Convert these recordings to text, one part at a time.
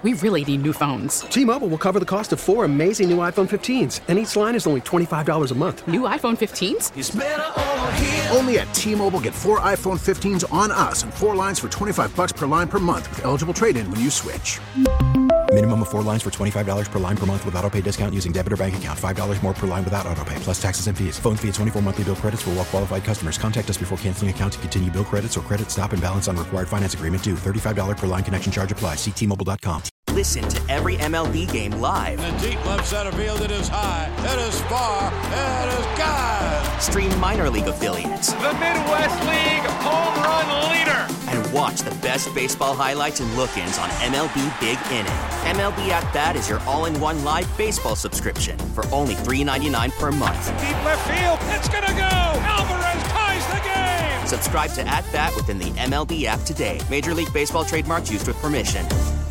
We really need new phones. T-Mobile will cover the cost of 4 amazing new iPhone 15s, and each line is only $25 a month. New iPhone 15s? It's better over here. Only at T-Mobile, get 4 iPhone 15s on us and 4 lines for $25 per line per month with eligible trade-in when you switch. Minimum of 4 lines for $25 per line per month with autopay discount using debit or bank account. $5 more per line without autopay, plus taxes and fees. Phone fee at 24 monthly bill credits for well-qualified customers. Contact us before canceling account to continue bill credits or credit stop and balance on required finance agreement due. $35 per line connection charge applies. See T-Mobile.com. Listen to every MLB game live. In the deep left center field, it is high, it is far, it is gone. Stream minor league affiliates. The Midwest League home run leader. And watch the best baseball highlights and look-ins on MLB Big Inning. MLB At Bat is your all-in-one live baseball subscription for only $3.99 per month. Deep left field, it's gonna go. Alvarez ties the game. Subscribe to At Bat within the MLB app today. Major League Baseball trademarks used with permission.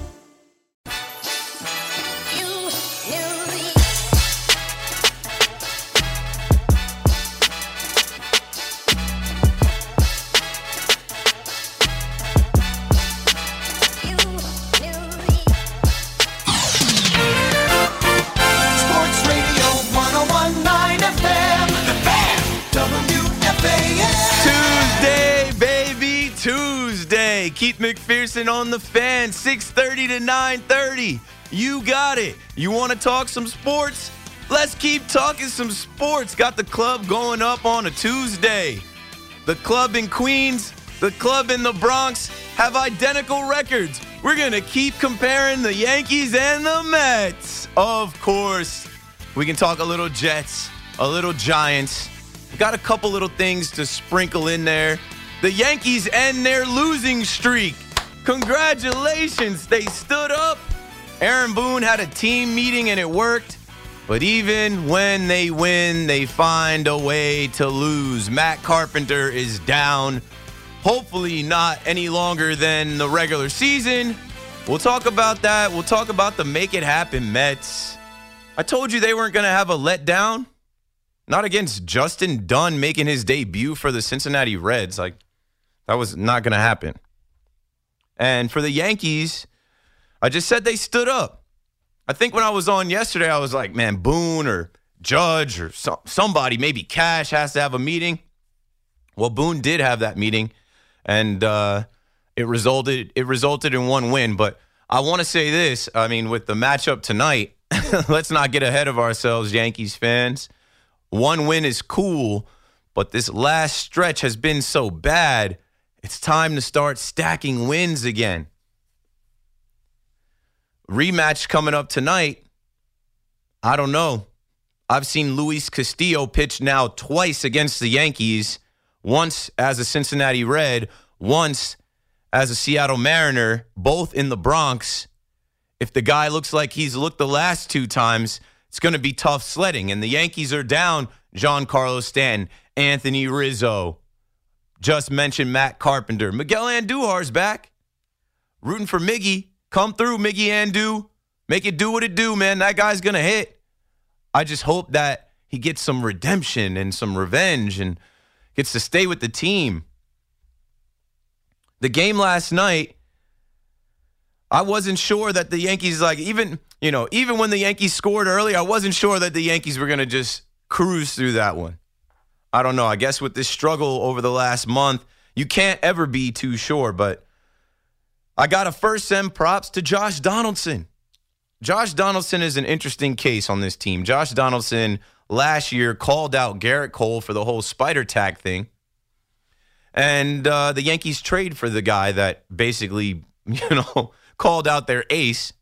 Keith McPherson on the Fan, 6:30 to 9:30. You got it. You want to talk some sports? Let's keep talking some sports. Got the club going up on a Tuesday. The club in Queens, the club in the Bronx have identical records. We're going to keep comparing the Yankees and the Mets. Of course, we can talk a little Jets, a little Giants. We got a couple little things to sprinkle in there. The Yankees end their losing streak. Congratulations, they stood up. Aaron Boone had a team meeting and it worked. But even when they win, they find a way to lose. Matt Carpenter is down. Hopefully not any longer than the regular season. We'll talk about that. We'll talk about the make it happen Mets. I told you they weren't going to have a letdown. Not against Justin Dunn making his debut for the Cincinnati Reds. That was not going to happen. And for the Yankees, I just said they stood up. I think when I was on yesterday, I was like, man, Boone or Judge or somebody, maybe Cash has to have a meeting. Well, Boone did have that meeting, and it resulted in one win. But I want to say this. I mean, with the matchup tonight, let's not get ahead of ourselves, Yankees fans. One win is cool, but this last stretch has been so bad. It's time to start stacking wins again. Rematch coming up tonight. I don't know. I've seen Luis Castillo pitch now twice against the Yankees, once as a Cincinnati Red, once as a Seattle Mariner, both in the Bronx. If the guy looks like he's looked the last two times, it's going to be tough sledding. And the Yankees are down Giancarlo Stanton, Anthony Rizzo. Just mentioned Matt Carpenter. Miguel Andujar's back. Rooting for Miggy. Come through, Miggy Andu. Make it do what it do, man. That guy's going to hit. I just hope that he gets some redemption and some revenge and gets to stay with the team. The game last night, I wasn't sure that the Yankees, even when the Yankees scored early, I wasn't sure that the Yankees were going to just cruise through that one. I don't know. I guess with this struggle over the last month, you can't ever be too sure. But I got to first send props to Josh Donaldson. Josh Donaldson is an interesting case on this team. Josh Donaldson last year called out Garrett Cole for the whole spider tag thing. And the Yankees trade for the guy that basically, called out their ace.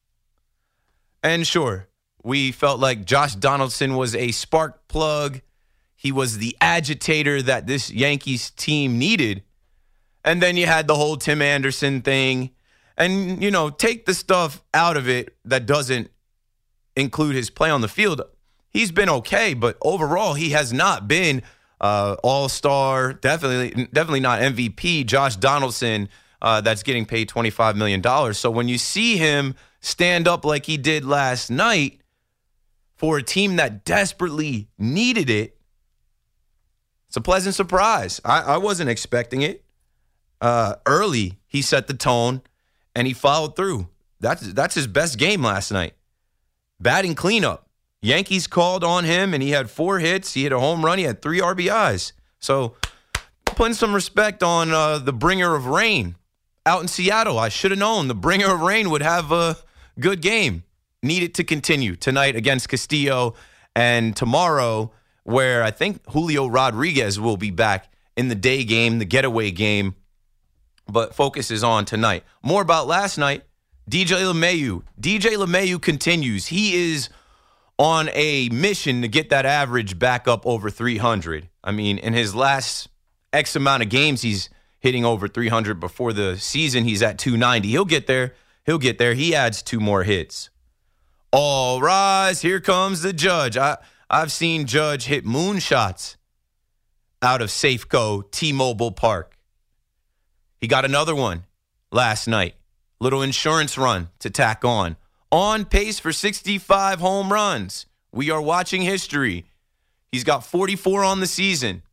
And sure, we felt like Josh Donaldson was a spark plug. He was the agitator that this Yankees team needed. And then you had the whole Tim Anderson thing. And, take the stuff out of it that doesn't include his play on the field. He's been okay, but overall he has not been all-star, definitely not MVP. Josh Donaldson, that's getting paid $25 million. So when you see him stand up like he did last night for a team that desperately needed it, it's a pleasant surprise. I wasn't expecting it. Early, he set the tone, and he followed through. That's his best game last night. Batting cleanup. Yankees called on him, and he had 4 hits. He hit a home run. He had 3 RBIs. So putting some respect on the bringer of rain out in Seattle. I should have known the bringer of rain would have a good game. Need it to continue tonight against Castillo, and tomorrow where I think Julio Rodriguez will be back in the day game, the getaway game. But focus is on tonight. More about last night. DJ LeMahieu. DJ LeMahieu continues. He is on a mission to get that average back up over 300. I mean, in his last X amount of games, he's hitting over 300. Before the season, he's at 290. He'll get there. He adds 2 more hits. All rise. Here comes the Judge. I've seen Judge hit moonshots out of Safeco T-Mobile Park. He got another one last night. Little insurance run to tack on. On pace for 65 home runs. We are watching history. He's got 44 on the season.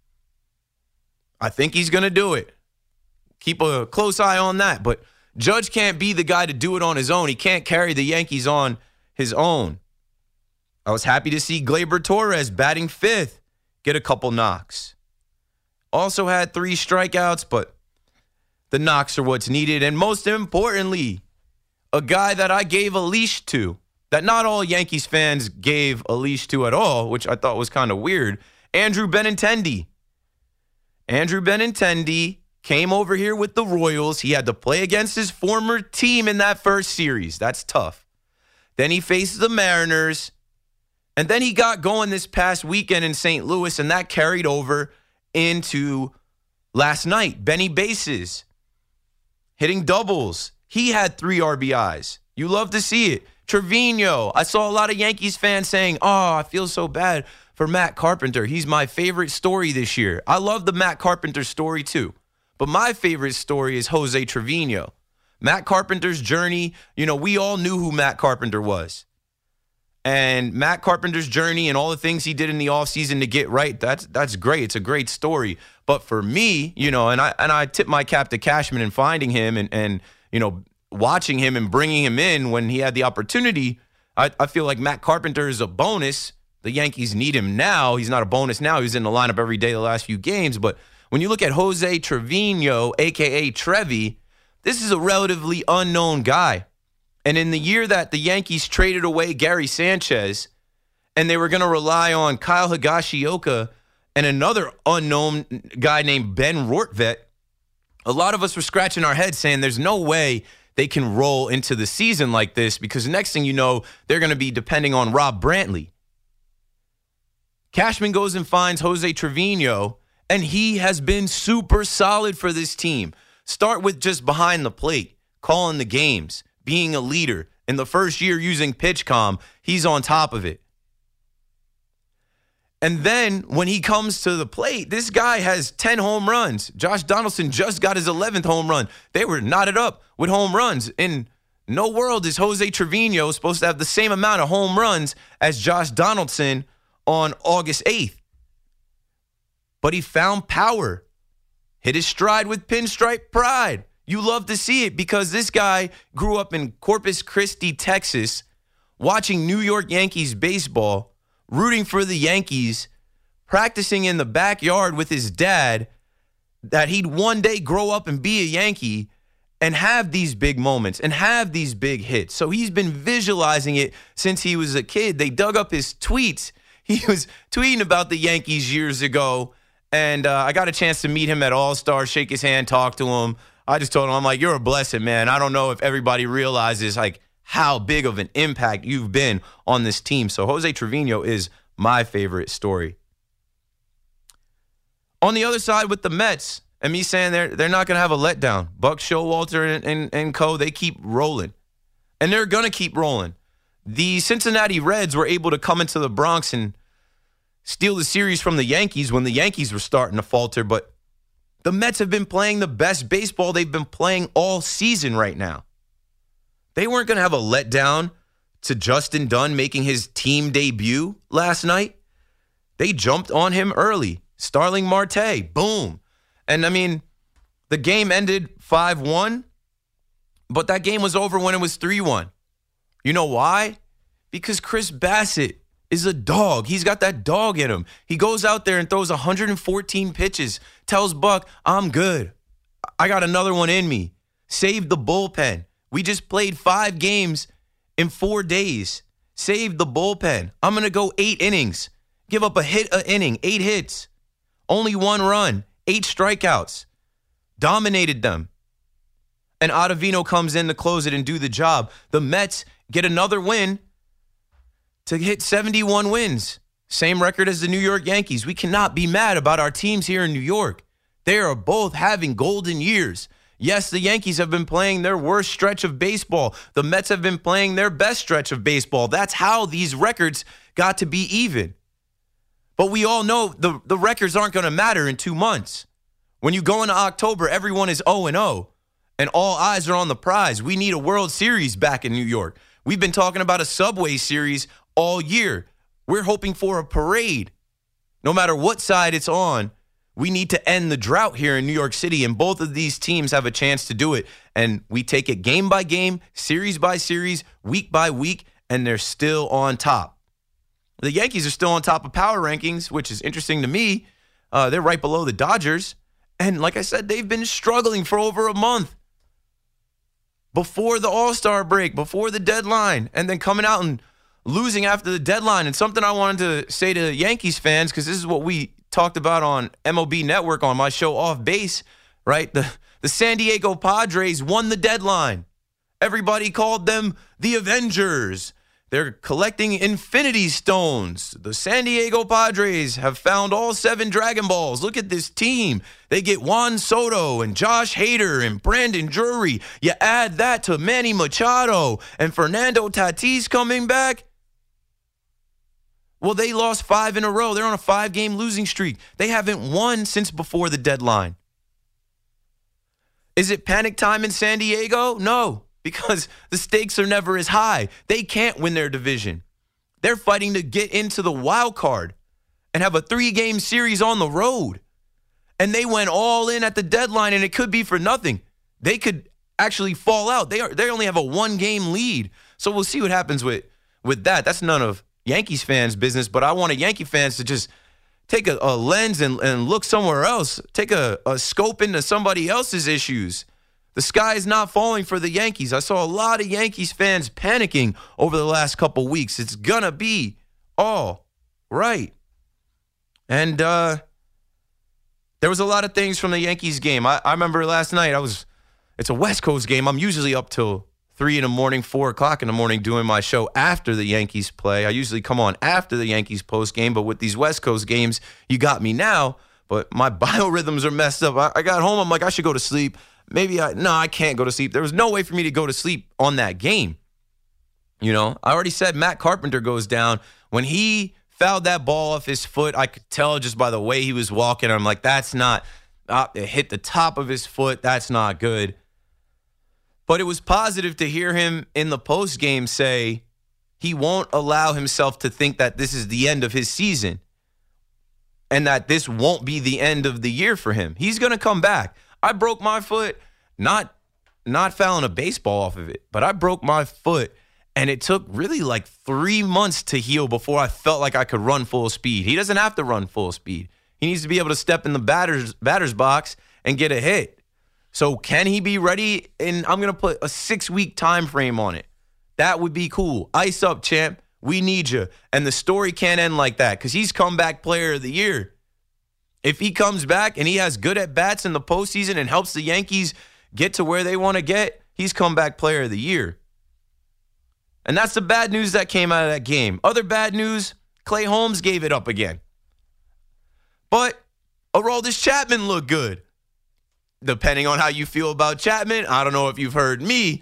I think he's going to do it. Keep a close eye on that. But Judge can't be the guy to do it on his own. He can't carry the Yankees on his own. I was happy to see Gleyber Torres batting 5th get a couple knocks. Also had 3 strikeouts, but the knocks are what's needed. And most importantly, a guy that I gave a leash to, that not all Yankees fans gave a leash to at all, which I thought was kind of weird, Andrew Benintendi. Andrew Benintendi came over here with the Royals. He had to play against his former team in that first series. That's tough. Then he faced the Mariners. And then he got going this past weekend in St. Louis, and that carried over into last night. Benny Bases hitting doubles. He had 3 RBIs. You love to see it. Trevino. I saw a lot of Yankees fans saying, oh, I feel so bad for Matt Carpenter. He's my favorite story this year. I love the Matt Carpenter story too. But my favorite story is Jose Trevino. Matt Carpenter's journey, we all knew who Matt Carpenter was. And Matt Carpenter's journey and all the things he did in the offseason to get right, that's great. It's a great story. But for me, and I tip my cap to Cashman in finding him and watching him and bringing him in when he had the opportunity, I feel like Matt Carpenter is a bonus. The Yankees need him now. He's not a bonus now. He's in the lineup every day the last few games. But when you look at Jose Trevino, a.k.a. Trevi, this is a relatively unknown guy. And in the year that the Yankees traded away Gary Sanchez and they were going to rely on Kyle Higashioka and another unknown guy named Ben Rortvedt, a lot of us were scratching our heads saying there's no way they can roll into the season like this because next thing you know, they're going to be depending on Rob Brantley. Cashman goes and finds Jose Trevino, and he has been super solid for this team. Start with just behind the plate, calling the games, being a leader. In the first year using PitchCom, he's on top of it. And then when he comes to the plate, this guy has 10 home runs. Josh Donaldson just got his 11th home run. They were knotted up with home runs. In no world is Jose Trevino supposed to have the same amount of home runs as Josh Donaldson on August 8th. But he found power. Hit his stride with pinstripe pride. You love to see it because this guy grew up in Corpus Christi, Texas, watching New York Yankees baseball, rooting for the Yankees, practicing in the backyard with his dad, that he'd one day grow up and be a Yankee and have these big moments and have these big hits. So he's been visualizing it since he was a kid. They dug up his tweets. He was tweeting about the Yankees years ago, and I got a chance to meet him at All-Star, shake his hand, talk to him. I just told him, I'm like, you're a blessing, man. I don't know if everybody realizes, like, how big of an impact you've been on this team. So Jose Trevino is my favorite story. On the other side with the Mets, and me saying they're not going to have a letdown. Buck Showalter and co, they keep rolling. And they're going to keep rolling. The Cincinnati Reds were able to come into the Bronx and steal the series from the Yankees when the Yankees were starting to falter. But the Mets have been playing the best baseball they've been playing all season right now. They weren't going to have a letdown to Justin Dunn making his team debut last night. They jumped on him early. Starling Marte, boom. And, I mean, the game ended 5-1. But that game was over when it was 3-1. You know why? Because Chris Bassett is a dog. He's got that dog in him. He goes out there and throws 114 pitches, tells Buck, I'm good. I got another one in me. Save the bullpen. We just played 5 games in 4 days. Save the bullpen. I'm going to go 8 innings. Give up a hit an inning, 8 hits. Only 1 run, 8 strikeouts. Dominated them. And Ottavino comes in to close it and do the job. The Mets get another win to hit 71 wins. Same record as the New York Yankees. We cannot be mad about our teams here in New York. They are both having golden years. Yes, the Yankees have been playing their worst stretch of baseball. The Mets have been playing their best stretch of baseball. That's how these records got to be even. But we all know the records aren't going to matter in 2 months. When you go into October, everyone is 0-0, and all eyes are on the prize. We need a World Series back in New York. We've been talking about a Subway Series all year. We're hoping for a parade. No matter what side it's on, we need to end the drought here in New York City, and both of these teams have a chance to do it. And we take it game by game, series by series, week by week, and they're still on top. The Yankees are still on top of power rankings, which is interesting to me. They're right below the Dodgers. And like I said, they've been struggling for over a month. Before the All-Star break, before the deadline, and then coming out and losing after the deadline. And something I wanted to say to Yankees fans, because this is what we talked about on MLB Network on my show Off Base, right? The San Diego Padres won the deadline. Everybody called them the Avengers. They're collecting Infinity Stones. The San Diego Padres have found all 7 Dragon Balls. Look at this team. They get Juan Soto and Josh Hader and Brandon Drury. You add that to Manny Machado and Fernando Tatis coming back. Well, they lost 5 in a row. They're on a 5-game losing streak. They haven't won since before the deadline. Is it panic time in San Diego? No. Because the stakes are never as high. They can't win their division. They're fighting to get into the wild card and have a 3-game series on the road. And they went all in at the deadline, and it could be for nothing. They could actually fall out. They only have a 1-game lead. So we'll see what happens with that. That's none of Yankees fans' business, but I want Yankee fans to just take a lens and look somewhere else. Take a scope into somebody else's issues. The sky is not falling for the Yankees. I saw a lot of Yankees fans panicking over the last couple weeks. It's going to be all right. And there was a lot of things from the Yankees game. I remember last night, it's a West Coast game. I'm usually up till 3 in the morning, 4 o'clock in the morning doing my show after the Yankees play. I usually come on after the Yankees post game, but with these West Coast games, you got me now. But my biorhythms are messed up. I got home, I'm like, I should go to sleep. I can't go to sleep. There was no way for me to go to sleep on that game. You know, I already said Matt Carpenter goes down. When he fouled that ball off his foot, I could tell just by the way he was walking. I'm like, that's not, it hit the top of his foot. That's not good. But it was positive to hear him in the postgame say he won't allow himself to think that this is the end of his season and that this won't be the end of the year for him. He's going to come back. I broke my foot, not fouling a baseball off of it, but I broke my foot, and it took really like 3 months to heal before I felt like I could run full speed. He doesn't have to run full speed. He needs to be able to step in the batter's box and get a hit. So can he be ready? And I'm going to put a 6-week time frame on it. That would be cool. Ice up, champ. We need you. And the story can't end like that because he's comeback player of the year. If he comes back and he has good at-bats in the postseason and helps the Yankees get to where they want to get, he's comeback player of the year. And that's the bad news that came out of that game. Other bad news, Clay Holmes gave it up again. But Aroldis Chapman looked good. Depending on how you feel about Chapman, I don't know if you've heard me.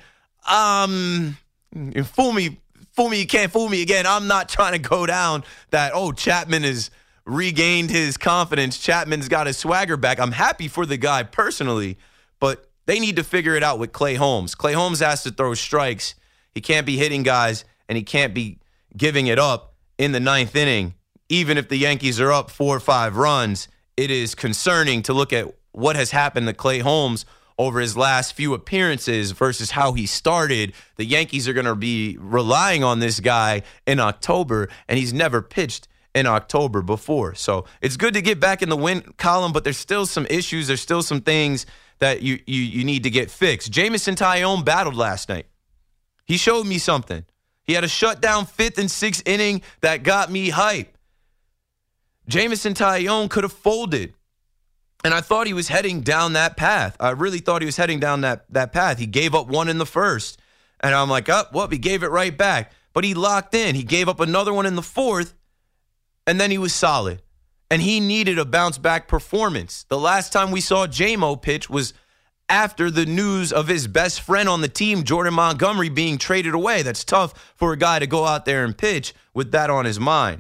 Fool me, you can't fool me again. I'm not trying to go down that, Chapman has regained his confidence. Chapman's got his swagger back. I'm happy for the guy personally, but they need to figure it out with Clay Holmes. Clay Holmes has to throw strikes. He can't be hitting guys, and he can't be giving it up in the 9th inning. Even if the Yankees are up 4 or 5 runs, it is concerning to look at what has happened to Clay Holmes over his last few appearances versus how he started, the Yankees are going to be relying on this guy in October, and he's never pitched in October before. So it's good to get back in the win column, but there's still some issues. There's still some things that you need to get fixed. Jameson Taillon battled last night. He showed me something. He had a shutdown 5th and 6th inning that got me hype. Jameson Taillon could have folded, and I thought he was heading down that path. I really thought he was heading down that path. He gave up one in the first, and I'm like, he gave it right back. But he locked in. He gave up another one in the 4th, and then he was solid. And he needed a bounce-back performance. The last time we saw J-Mo pitch was after the news of his best friend on the team, Jordan Montgomery, being traded away. That's tough for a guy to go out there and pitch with that on his mind.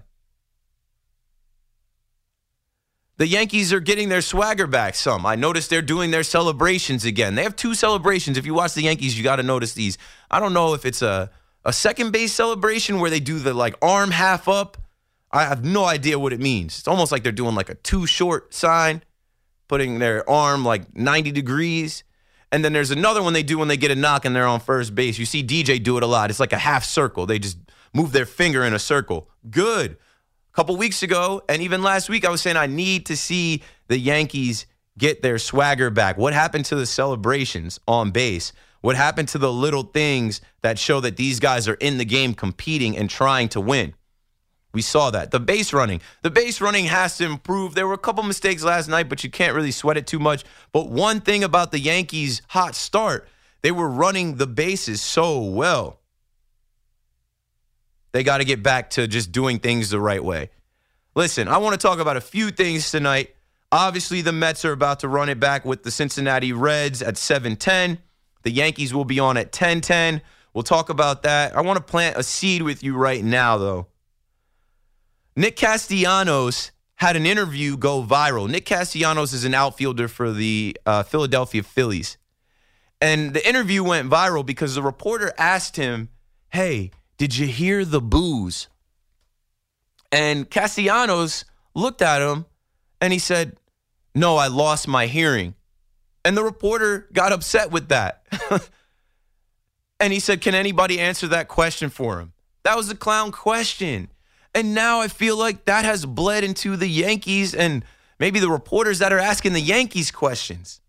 The Yankees are getting their swagger back some. I noticed they're doing their celebrations again. They have 2 celebrations. If you watch the Yankees, you got to notice these. I don't know if it's a second base celebration where they do the arm half up. I have no idea what it means. It's almost like they're doing a too short sign, putting their arm 90 degrees. And then there's another one they do when they get a knock and they're on first base. You see DJ do it a lot. It's like a half circle. They just move their finger in a circle. Good. A couple weeks ago, and even last week, I was saying I need to see the Yankees get their swagger back. What happened to the celebrations on base? What happened to the little things that show that these guys are in the game competing and trying to win? We saw that. The base running has to improve. There were a couple mistakes last night, but you can't really sweat it too much. But one thing about the Yankees' hot start, they were running the bases so well. They got to get back to just doing things the right way. Listen, I want to talk about a few things tonight. Obviously, the Mets are about to run it back with the Cincinnati Reds at 7:10. The Yankees will be on at 10:10. We'll talk about that. I want to plant a seed with you right now, though. Nick Castellanos had an interview go viral. Nick Castellanos is an outfielder for the Philadelphia Phillies. And the interview went viral because the reporter asked him, hey, did you hear the boos? And Castellanos looked at him and he said, no, I lost my hearing. And the reporter got upset with that. And he said, can anybody answer that question for him? That was a clown question. And now I feel like that has bled into the Yankees and maybe the reporters that are asking the Yankees questions.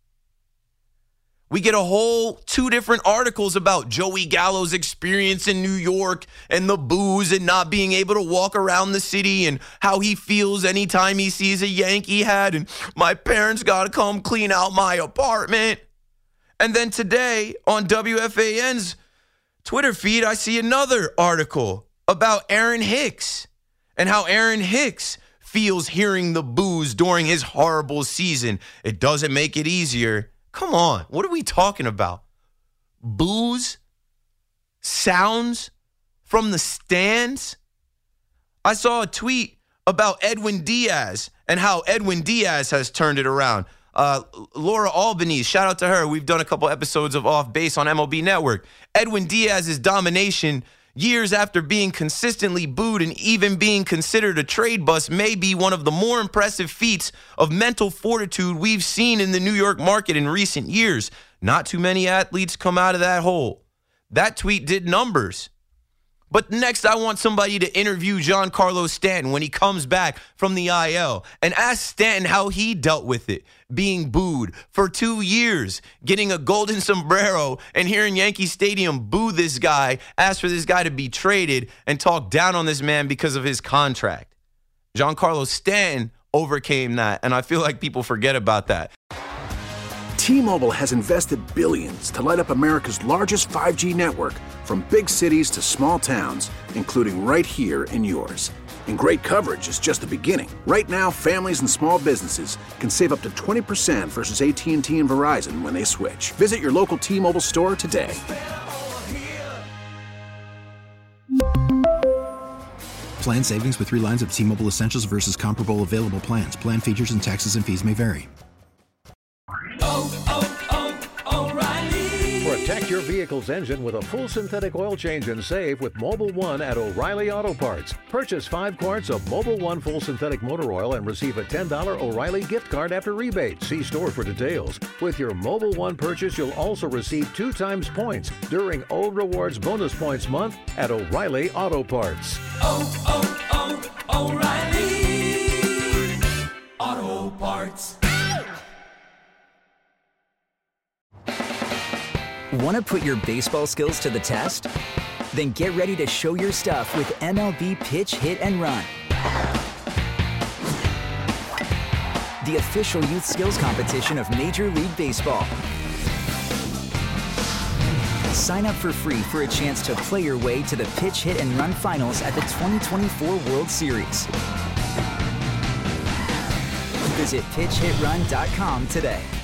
We get a whole 2 different articles about Joey Gallo's experience in New York and the boos and not being able to walk around the city and how he feels anytime he sees a Yankee hat and my parents got to come clean out my apartment. And then today on WFAN's Twitter feed, I see another article about Aaron Hicks and how Aaron Hicks feels hearing the boos during his horrible season. It doesn't make it easier. Come on, what are we talking about? Boos? Sounds from the stands? I saw a tweet about Edwin Diaz and how Edwin Diaz has turned it around. Laura Albanese, shout out to her. We've done a couple episodes of Off Base on MLB Network. Edwin Diaz's domination years after being consistently booed and even being considered a trade bust may be one of the more impressive feats of mental fortitude we've seen in the New York market in recent years. Not too many athletes come out of that hole. That tweet did numbers. But next, I want somebody to interview Giancarlo Stanton when he comes back from the IL and ask Stanton how he dealt with it, being booed for 2 years, getting a golden sombrero, and hearing Yankee Stadium boo this guy, ask for this guy to be traded, and talk down on this man because of his contract. Giancarlo Stanton overcame that, and I feel like people forget about that. T-Mobile has invested billions to light up America's largest 5G network, from big cities to small towns, including right here in yours. And great coverage is just the beginning. Right now, families and small businesses can save up to 20% versus AT&T and Verizon when they switch. Visit your local T-Mobile store today. Plan savings with 3 lines of T-Mobile Essentials versus comparable available plans. Plan features and taxes and fees may vary. O'Reilly. Protect your vehicle vehicle's engine with a full synthetic oil change and save with Mobil 1 at O'Reilly Auto Parts. Purchase 5 quarts of Mobil 1 full synthetic motor oil and receive a $10 O'Reilly gift card after rebate. See store for details. With your Mobil 1 purchase, you'll also receive 2 times points during Old Rewards Bonus Points Month at O'Reilly Auto Parts. O'Reilly Auto Parts. Want to put your baseball skills to the test? Then get ready to show your stuff with MLB Pitch, Hit, and Run, the official youth skills competition of Major League Baseball. Sign up for free for a chance to play your way to the Pitch, Hit, and Run finals at the 2024 World Series. Visit pitchhitrun.com today.